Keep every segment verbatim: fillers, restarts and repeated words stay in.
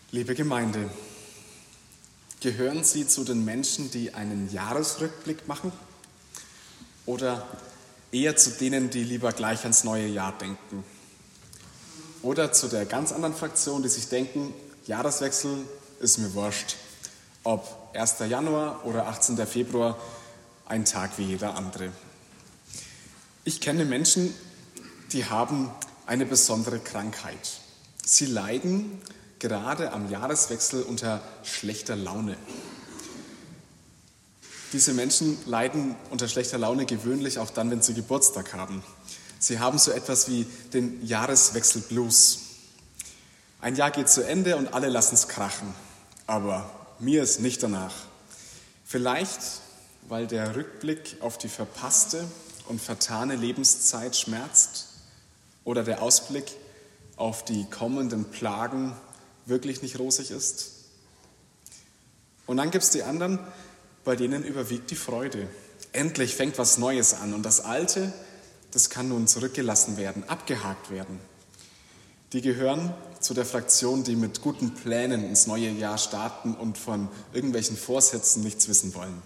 Liebe Gemeinde, gehören Sie zu den Menschen, die einen Jahresrückblick machen oder eher zu denen, die lieber gleich ans neue Jahr denken? Oder zu der ganz anderen Fraktion, die sich denken, Jahreswechsel ist mir wurscht, ob erster Januar oder achtzehnter Februar, ein Tag wie jeder andere. Ich kenne Menschen, die haben eine besondere Krankheit. Sie leiden gerade am Jahreswechsel unter schlechter Laune. Diese Menschen leiden unter schlechter Laune gewöhnlich auch dann, wenn sie Geburtstag haben. Sie haben so etwas wie den Jahreswechsel-Blues. Ein Jahr geht zu Ende und alle lassen es krachen. Aber mir ist nicht danach. Vielleicht, weil der Rückblick auf die verpasste und vertane Lebenszeit schmerzt oder der Ausblick auf die kommenden Plagen wirklich nicht rosig ist. Und dann gibt es die anderen, bei denen überwiegt die Freude. Endlich fängt was Neues an und das Alte, das kann nun zurückgelassen werden, abgehakt werden. Die gehören zu der Fraktion, die mit guten Plänen ins neue Jahr starten und von irgendwelchen Vorsätzen nichts wissen wollen.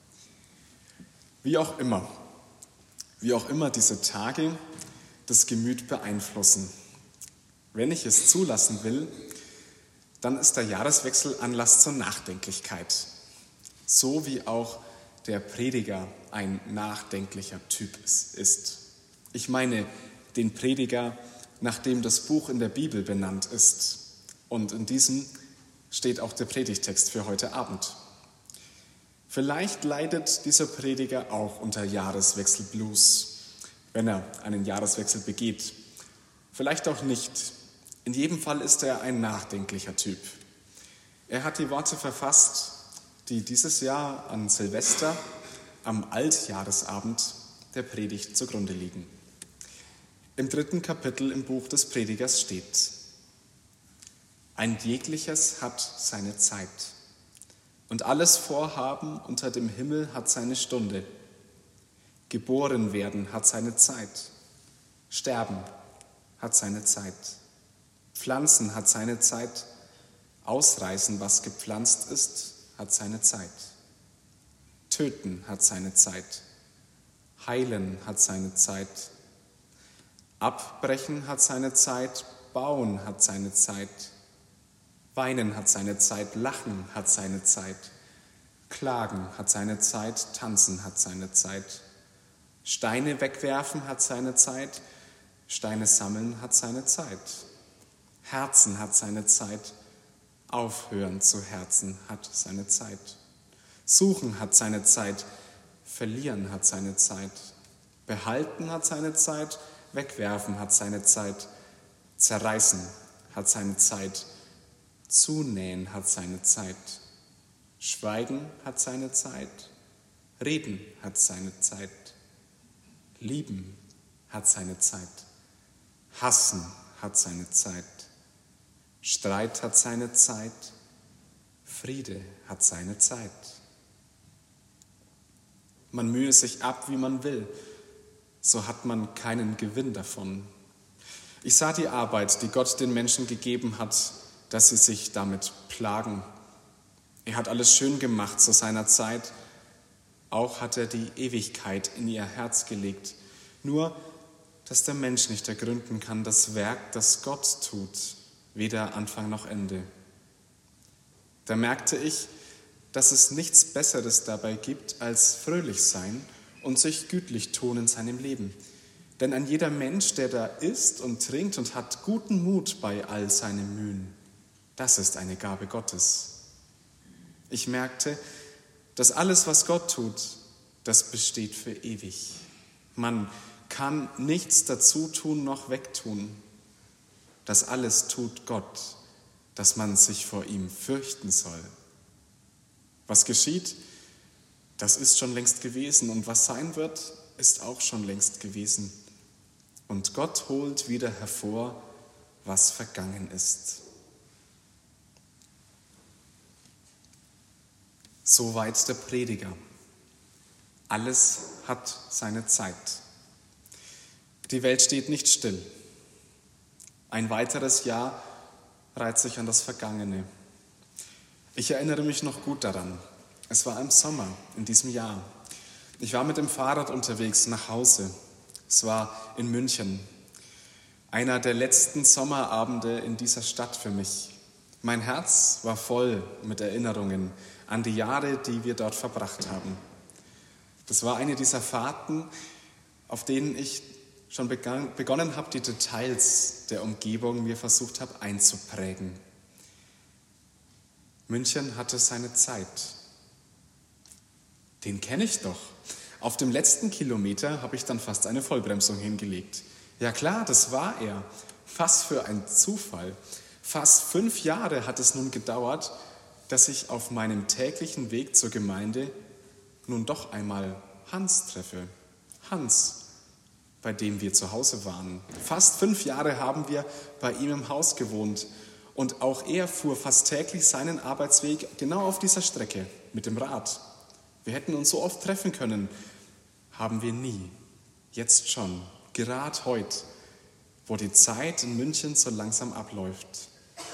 Wie auch immer, wie auch immer diese Tage das Gemüt beeinflussen. Wenn ich es zulassen will, dann ist der Jahreswechsel Anlass zur Nachdenklichkeit. So wie auch der Prediger ein nachdenklicher Typ ist. Ich meine den Prediger, nach dem das Buch in der Bibel benannt ist. Und in diesem steht auch der Predigtext für heute Abend. Vielleicht leidet dieser Prediger auch unter Jahreswechselblues, wenn er einen Jahreswechsel begeht. Vielleicht auch nicht. In jedem Fall ist er ein nachdenklicher Typ. Er hat die Worte verfasst, die dieses Jahr an Silvester, am Altjahresabend der Predigt zugrunde liegen. Im dritten Kapitel im Buch des Predigers steht: Ein jegliches hat seine Zeit, und alles Vorhaben unter dem Himmel hat seine Stunde. Geboren werden hat seine Zeit, Sterben hat seine Zeit. Pflanzen hat seine Zeit, ausreißen, was gepflanzt ist, hat seine Zeit. Töten hat seine Zeit, heilen hat seine Zeit. Abbrechen hat seine Zeit, bauen hat seine Zeit. Weinen hat seine Zeit, lachen hat seine Zeit. Klagen hat seine Zeit, tanzen hat seine Zeit. Steine wegwerfen hat seine Zeit, Steine sammeln hat seine Zeit. Herzen hat seine Zeit, aufhören zu Herzen hat seine Zeit. Suchen hat seine Zeit, verlieren hat seine Zeit. Behalten hat seine Zeit, wegwerfen hat seine Zeit. Zerreißen hat seine Zeit, zunähen hat seine Zeit. Schweigen hat seine Zeit, reden hat seine Zeit. Lieben hat seine Zeit, hassen hat seine Zeit. Streit hat seine Zeit, Friede hat seine Zeit. Man mühe sich ab, wie man will, so hat man keinen Gewinn davon. Ich sah die Arbeit, die Gott den Menschen gegeben hat, dass sie sich damit plagen. Er hat alles schön gemacht zu seiner Zeit, auch hat er die Ewigkeit in ihr Herz gelegt. Nur, dass der Mensch nicht ergründen kann, das Werk, das Gott tut, weder Anfang noch Ende. Da merkte ich, dass es nichts Besseres dabei gibt, als fröhlich sein und sich gütlich tun in seinem Leben. Denn ein jeder Mensch, der da isst und trinkt und hat guten Mut bei all seinen Mühen, das ist eine Gabe Gottes. Ich merkte, dass alles, was Gott tut, das besteht für ewig. Man kann nichts dazu tun noch wegtun. Das alles tut Gott, dass man sich vor ihm fürchten soll. Was geschieht, das ist schon längst gewesen, und was sein wird, ist auch schon längst gewesen. Und Gott holt wieder hervor, was vergangen ist. Soweit der Prediger. Alles hat seine Zeit. Die Welt steht nicht still. Ein weiteres Jahr reiht sich an das Vergangene. Ich erinnere mich noch gut daran. Es war im Sommer in diesem Jahr. Ich war mit dem Fahrrad unterwegs nach Hause. Es war in München. Einer der letzten Sommerabende in dieser Stadt für mich. Mein Herz war voll mit Erinnerungen an die Jahre, die wir dort verbracht haben. Das war eine dieser Fahrten, auf denen ich schon begonnen habe, die Details der Umgebung mir versucht habe einzuprägen. München hatte seine Zeit. Den kenne ich doch. Auf dem letzten Kilometer habe ich dann fast eine Vollbremsung hingelegt. Ja klar, das war er. Was für ein Zufall. Fast fünf Jahre hat es nun gedauert, dass ich auf meinem täglichen Weg zur Gemeinde nun doch einmal Hans treffe. Hans, bei dem wir zu Hause waren. Fast fünf Jahre haben wir bei ihm im Haus gewohnt. Und auch er fuhr fast täglich seinen Arbeitsweg genau auf dieser Strecke mit dem Rad. Wir hätten uns so oft treffen können, haben wir nie. Jetzt schon, gerade heute, wo die Zeit in München so langsam abläuft.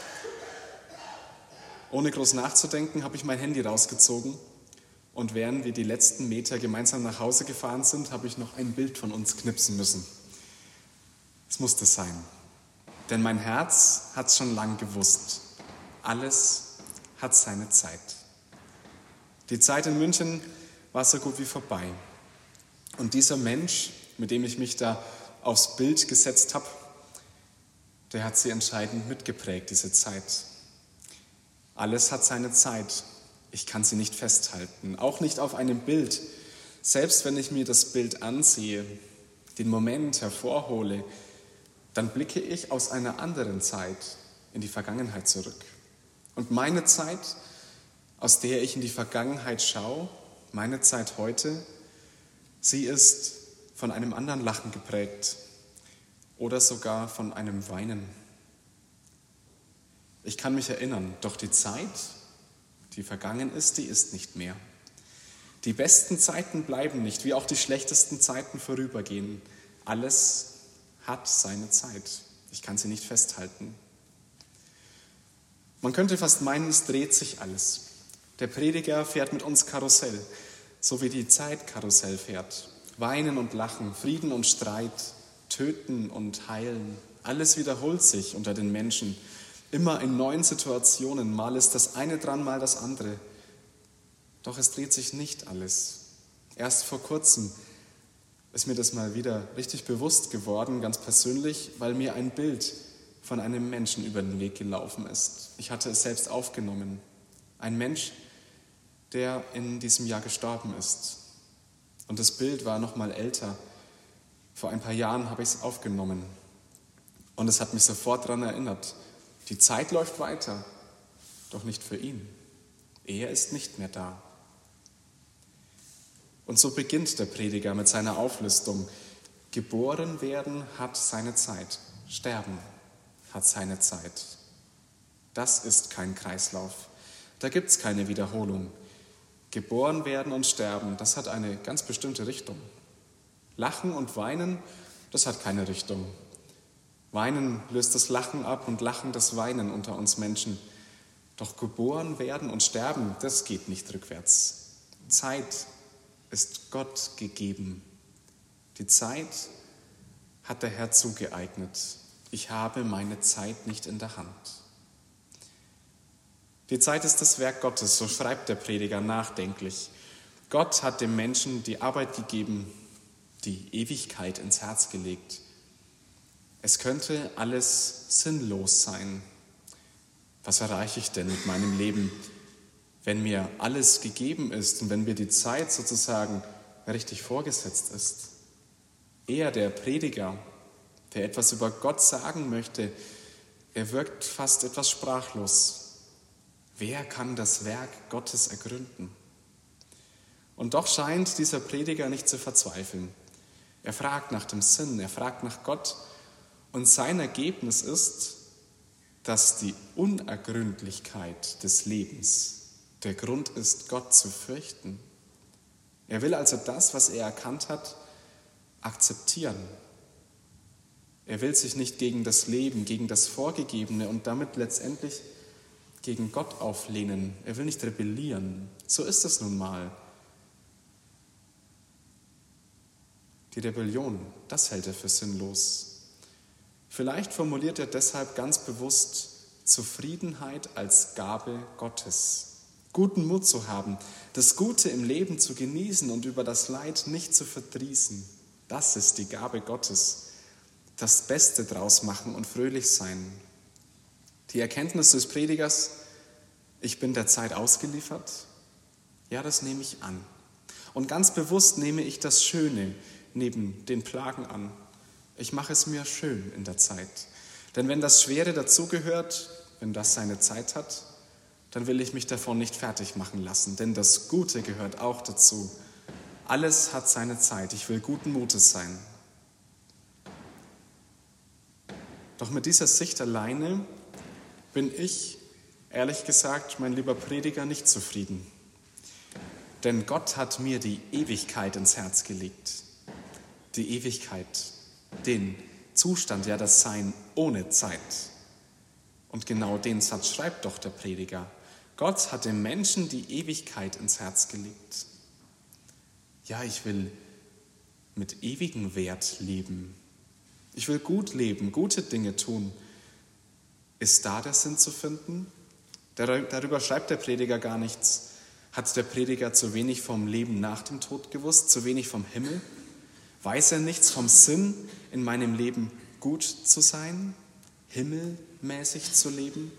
Ohne groß nachzudenken, habe ich mein Handy rausgezogen und während wir die letzten Meter gemeinsam nach Hause gefahren sind, habe ich noch ein Bild von uns knipsen müssen. Es musste sein. Denn mein Herz hat es schon lang gewusst. Alles hat seine Zeit. Die Zeit in München war so gut wie vorbei. Und dieser Mensch, mit dem ich mich da aufs Bild gesetzt habe, der hat sie entscheidend mitgeprägt, diese Zeit. Alles hat seine Zeit. Ich kann sie nicht festhalten, auch nicht auf einem Bild. Selbst wenn ich mir das Bild ansehe, den Moment hervorhole, dann blicke ich aus einer anderen Zeit in die Vergangenheit zurück. Und meine Zeit, aus der ich in die Vergangenheit schaue, meine Zeit heute, sie ist von einem anderen Lachen geprägt oder sogar von einem Weinen. Ich kann mich erinnern, doch die Zeit, die vergangen ist, die ist nicht mehr. Die besten Zeiten bleiben nicht, wie auch die schlechtesten Zeiten vorübergehen. Alles hat seine Zeit. Ich kann sie nicht festhalten. Man könnte fast meinen, es dreht sich alles. Der Prediger fährt mit uns Karussell, so wie die Zeit Karussell fährt. Weinen und Lachen, Frieden und Streit, Töten und Heilen. Alles wiederholt sich unter den Menschen. Immer in neuen Situationen. Mal ist das eine dran, mal das andere. Doch es dreht sich nicht alles. Erst vor kurzem ist mir das mal wieder richtig bewusst geworden, ganz persönlich, weil mir ein Bild von einem Menschen über den Weg gelaufen ist. Ich hatte es selbst aufgenommen. Ein Mensch, der in diesem Jahr gestorben ist. Und das Bild war noch mal älter. Vor ein paar Jahren habe ich es aufgenommen. Und es hat mich sofort daran erinnert. Die Zeit läuft weiter, doch nicht für ihn. Er ist nicht mehr da. Und so beginnt der Prediger mit seiner Auflistung. Geboren werden hat seine Zeit. Sterben hat seine Zeit. Das ist kein Kreislauf. Da gibt es keine Wiederholung. Geboren werden und sterben, das hat eine ganz bestimmte Richtung. Lachen und weinen, das hat keine Richtung. Weinen löst das Lachen ab und Lachen das Weinen unter uns Menschen. Doch geboren werden und sterben, das geht nicht rückwärts. Zeit ist Gott gegeben. Die Zeit hat der Herr zugeeignet. Ich habe meine Zeit nicht in der Hand. Die Zeit ist das Werk Gottes, so schreibt der Prediger nachdenklich. Gott hat dem Menschen die Arbeit gegeben, die Ewigkeit ins Herz gelegt. Es könnte alles sinnlos sein. Was erreiche ich denn mit meinem Leben, wenn mir alles gegeben ist und wenn mir die Zeit sozusagen richtig vorgesetzt ist? Er, der Prediger, der etwas über Gott sagen möchte, er wirkt fast etwas sprachlos. Wer kann das Werk Gottes ergründen? Und doch scheint dieser Prediger nicht zu verzweifeln. Er fragt nach dem Sinn, er fragt nach Gott und sein Ergebnis ist, dass die Unergründlichkeit des Lebens der Grund ist, Gott zu fürchten. Er will also das, was er erkannt hat, akzeptieren. Er will sich nicht gegen das Leben, gegen das Vorgegebene und damit letztendlich gegen Gott auflehnen. Er will nicht rebellieren. So ist es nun mal. Die Rebellion, das hält er für sinnlos. Vielleicht formuliert er deshalb ganz bewusst Zufriedenheit als Gabe Gottes. Guten Mut zu haben, das Gute im Leben zu genießen und über das Leid nicht zu verdrießen. Das ist die Gabe Gottes. Das Beste draus machen und fröhlich sein. Die Erkenntnis des Predigers, ich bin der Zeit ausgeliefert, ja, das nehme ich an. Und ganz bewusst nehme ich das Schöne neben den Plagen an. Ich mache es mir schön in der Zeit. Denn wenn das Schwere dazugehört, wenn das seine Zeit hat, dann will ich mich davon nicht fertig machen lassen. Denn das Gute gehört auch dazu. Alles hat seine Zeit. Ich will guten Mutes sein. Doch mit dieser Sicht alleine bin ich, ehrlich gesagt, mein lieber Prediger, nicht zufrieden. Denn Gott hat mir die Ewigkeit ins Herz gelegt. Die Ewigkeit, den Zustand, ja das Sein ohne Zeit. Und genau den Satz schreibt doch der Prediger. Gott hat dem Menschen die Ewigkeit ins Herz gelegt. Ja, ich will mit ewigem Wert leben. Ich will gut leben, gute Dinge tun. Ist da der Sinn zu finden? Darüber schreibt der Prediger gar nichts. Hat der Prediger zu wenig vom Leben nach dem Tod gewusst, zu wenig vom Himmel? Weiß er nichts vom Sinn, in meinem Leben gut zu sein, himmelmäßig zu leben?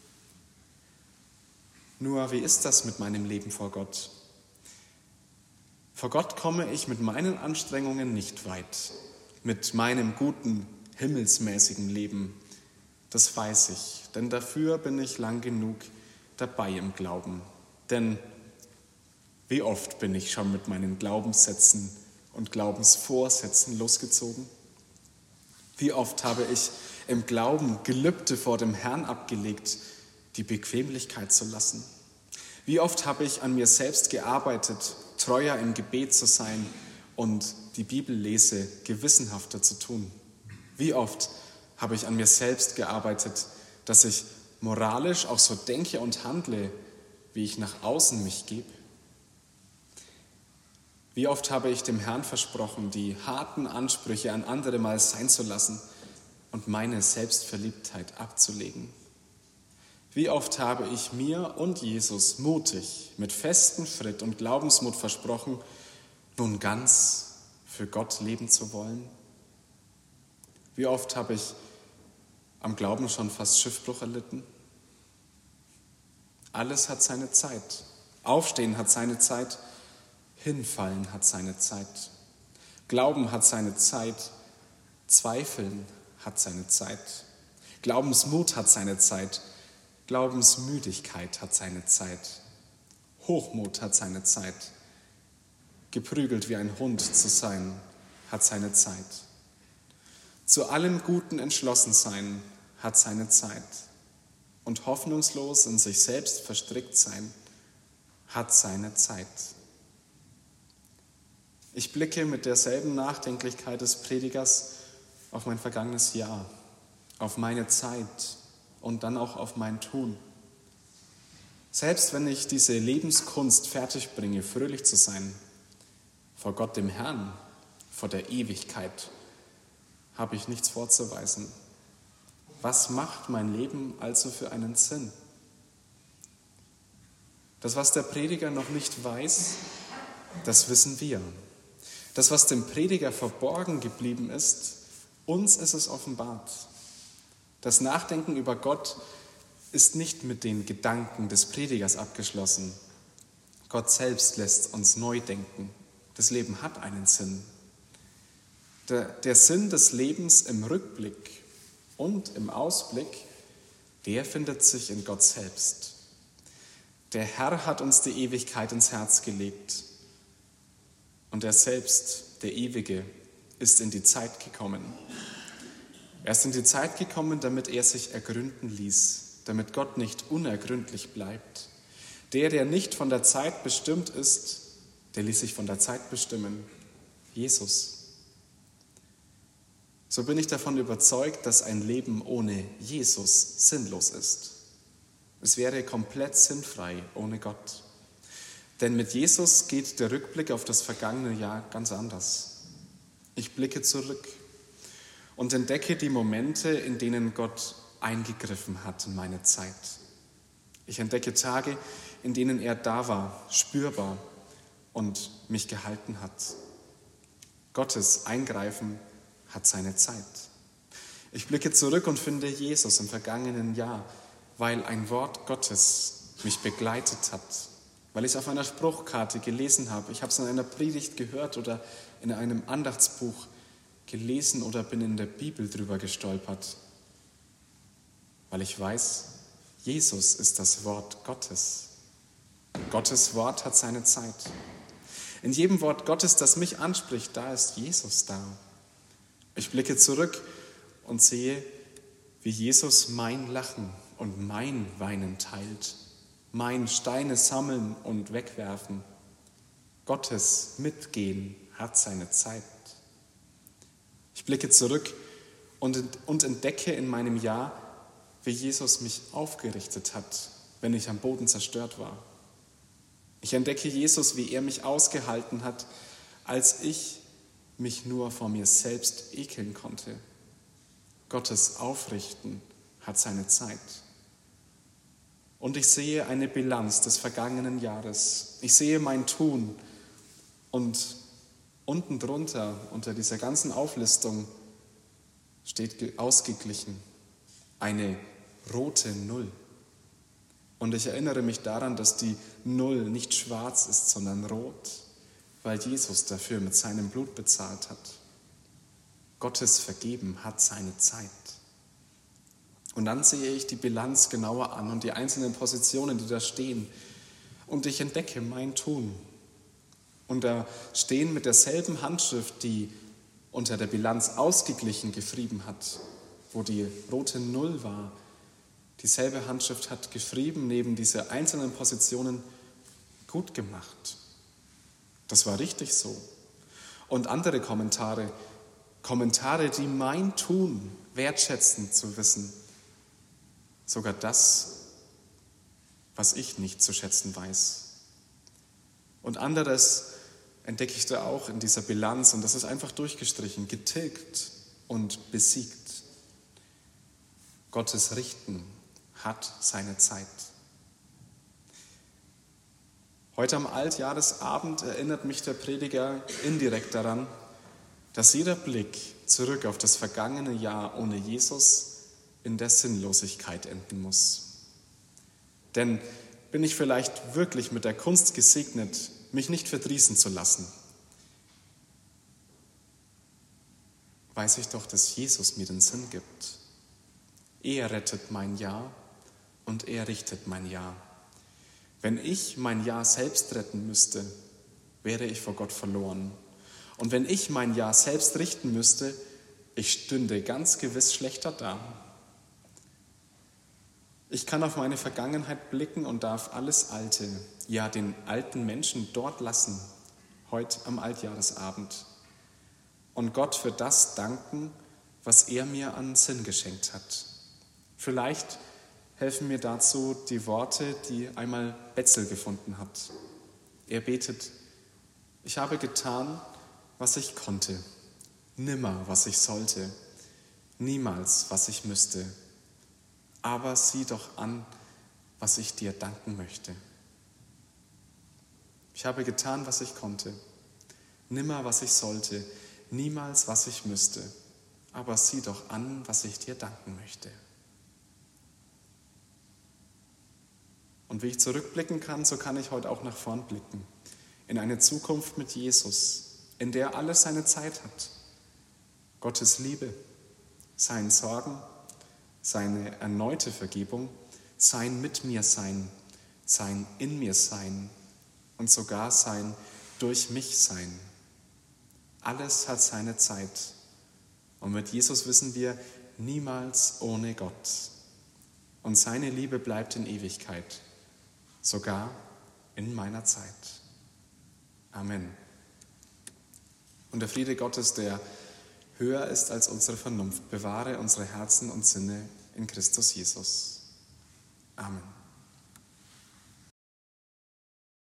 Nur, wie ist das mit meinem Leben vor Gott? Vor Gott komme ich mit meinen Anstrengungen nicht weit. Mit meinem guten, himmelsmäßigen Leben, das weiß ich, denn dafür bin ich lang genug dabei im Glauben. Denn wie oft bin ich schon mit meinen Glaubenssätzen und Glaubensvorsätzen losgezogen? Wie oft habe ich im Glauben Gelübde vor dem Herrn abgelegt, die Bequemlichkeit zu lassen? Wie oft habe ich an mir selbst gearbeitet, treuer im Gebet zu sein und die Bibellese gewissenhafter zu tun? Wie oft habe ich an mir selbst gearbeitet, dass ich moralisch auch so denke und handle, wie ich nach außen mich gebe? Wie oft habe ich dem Herrn versprochen, die harten Ansprüche an andere mal sein zu lassen und meine Selbstverliebtheit abzulegen? Wie oft habe ich mir und Jesus mutig, mit festem Schritt und Glaubensmut versprochen, nun ganz für Gott leben zu wollen? Wie oft habe ich am Glauben schon fast Schiffbruch erlitten? Alles hat seine Zeit. Aufstehen hat seine Zeit. Hinfallen hat seine Zeit. Glauben hat seine Zeit. Zweifeln hat seine Zeit. Glaubensmut hat seine Zeit. Glaubensmüdigkeit hat seine Zeit. Hochmut hat seine Zeit. Geprügelt wie ein Hund zu sein, hat seine Zeit. Zu allem Guten entschlossen sein, hat seine Zeit. Und hoffnungslos in sich selbst verstrickt sein, hat seine Zeit. Ich blicke mit derselben Nachdenklichkeit des Predigers auf mein vergangenes Jahr, auf meine Zeit und dann auch auf mein Tun. Selbst wenn ich diese Lebenskunst fertigbringe, fröhlich zu sein, vor Gott dem Herrn, vor der Ewigkeit, habe ich nichts vorzuweisen. Was macht mein Leben also für einen Sinn? Das, was der Prediger noch nicht weiß, das wissen wir. Das, was dem Prediger verborgen geblieben ist, uns ist es offenbart. Das Nachdenken über Gott ist nicht mit den Gedanken des Predigers abgeschlossen. Gott selbst lässt uns neu denken. Das Leben hat einen Sinn. Der, der Sinn des Lebens im Rückblick und im Ausblick, der findet sich in Gott selbst. Der Herr hat uns die Ewigkeit ins Herz gelegt. Und er selbst, der Ewige, ist in die Zeit gekommen. Er ist in die Zeit gekommen, damit er sich ergründen ließ, damit Gott nicht unergründlich bleibt. Der, der nicht von der Zeit bestimmt ist, der ließ sich von der Zeit bestimmen. Jesus. so bin ich davon überzeugt, dass ein Leben ohne Jesus sinnlos ist. Es wäre komplett sinnfrei ohne Gott. Denn mit Jesus geht der Rückblick auf das vergangene Jahr ganz anders. Ich blicke zurück und entdecke die Momente, in denen Gott eingegriffen hat in meine Zeit. Ich entdecke Tage, in denen er da war, spürbar und mich gehalten hat. Gottes Eingreifen hat seine Zeit. Ich blicke zurück und finde Jesus im vergangenen Jahr, weil ein Wort Gottes mich begleitet hat, weil ich es auf einer Spruchkarte gelesen habe, ich habe es in einer Predigt gehört oder in einem Andachtsbuch gelesen oder bin in der Bibel drüber gestolpert, weil ich weiß, Jesus ist das Wort Gottes. Gottes Wort hat seine Zeit. In jedem Wort Gottes, das mich anspricht, da ist Jesus da. Ich blicke zurück und sehe, wie Jesus mein Lachen und mein Weinen teilt, mein Steine sammeln und wegwerfen. Gottes Mitgehen hat seine Zeit. Ich blicke zurück und, und entdecke in meinem Jahr, wie Jesus mich aufgerichtet hat, wenn ich am Boden zerstört war. Ich entdecke Jesus, wie er mich ausgehalten hat, als ich mich nur vor mir selbst ekeln konnte. Gottes Aufrichten hat seine Zeit. Und ich sehe eine Bilanz des vergangenen Jahres. Ich sehe mein Tun und unten drunter, unter dieser ganzen Auflistung, steht ausgeglichen eine rote Null. Und ich erinnere mich daran, dass die Null nicht schwarz ist, sondern rot, weil Jesus dafür mit seinem Blut bezahlt hat. Gottes Vergeben hat seine Zeit. Und dann sehe ich die Bilanz genauer an und die einzelnen Positionen, die da stehen. Und ich entdecke mein Tun. Und da stehen mit derselben Handschrift, die unter der Bilanz ausgeglichen geschrieben hat, wo die rote Null war, dieselbe Handschrift hat geschrieben, neben diese einzelnen Positionen, gut gemacht. Das war richtig so. Und andere Kommentare, Kommentare, die mein Tun wertschätzen zu wissen, sogar das, was ich nicht zu schätzen weiß. Und anderes entdecke ich da auch in dieser Bilanz, und das ist einfach durchgestrichen, getilgt und besiegt. Gottes Richten hat seine Zeit. Heute am Altjahresabend erinnert mich der Prediger indirekt daran, dass jeder Blick zurück auf das vergangene Jahr ohne Jesus in der Sinnlosigkeit enden muss. Denn bin ich vielleicht wirklich mit der Kunst gesegnet, mich nicht verdrießen zu lassen, weiß ich doch, dass Jesus mir den Sinn gibt. Er rettet mein Jahr und er richtet mein Jahr. Wenn ich mein Jahr selbst retten müsste, wäre ich vor Gott verloren. Und wenn ich mein Jahr selbst richten müsste, ich stünde ganz gewiss schlechter da. Ich kann auf meine Vergangenheit blicken und darf alles Alte, ja den alten Menschen dort lassen, heute am Altjahresabend. Und Gott für das danken, was er mir an Sinn geschenkt hat. Vielleicht helfen mir dazu die Worte, die einmal Betzel gefunden hat. Er betet: Ich habe getan, was ich konnte, nimmer, was ich sollte, niemals, was ich müsste. Aber sieh doch an, was ich dir danken möchte. Ich habe getan, was ich konnte, nimmer, was ich sollte, niemals, was ich müsste. Aber sieh doch an, was ich dir danken möchte. Und wie ich zurückblicken kann, so kann ich heute auch nach vorn blicken. In eine Zukunft mit Jesus, in der alles seine Zeit hat. Gottes Liebe, sein Sorgen, seine erneute Vergebung, sein mit mir sein, sein in mir sein und sogar sein durch mich sein. Alles hat seine Zeit. Und mit Jesus wissen wir, niemals ohne Gott. Und seine Liebe bleibt in Ewigkeit, sogar in meiner Zeit. Amen. Und der Friede Gottes, der höher ist als unsere Vernunft. Bewahre unsere Herzen und Sinne in Christus Jesus. Amen.